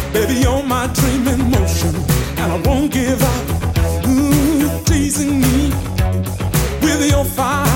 Baby, you're my dream in motion, and I won't give up. Teasing me with your fire.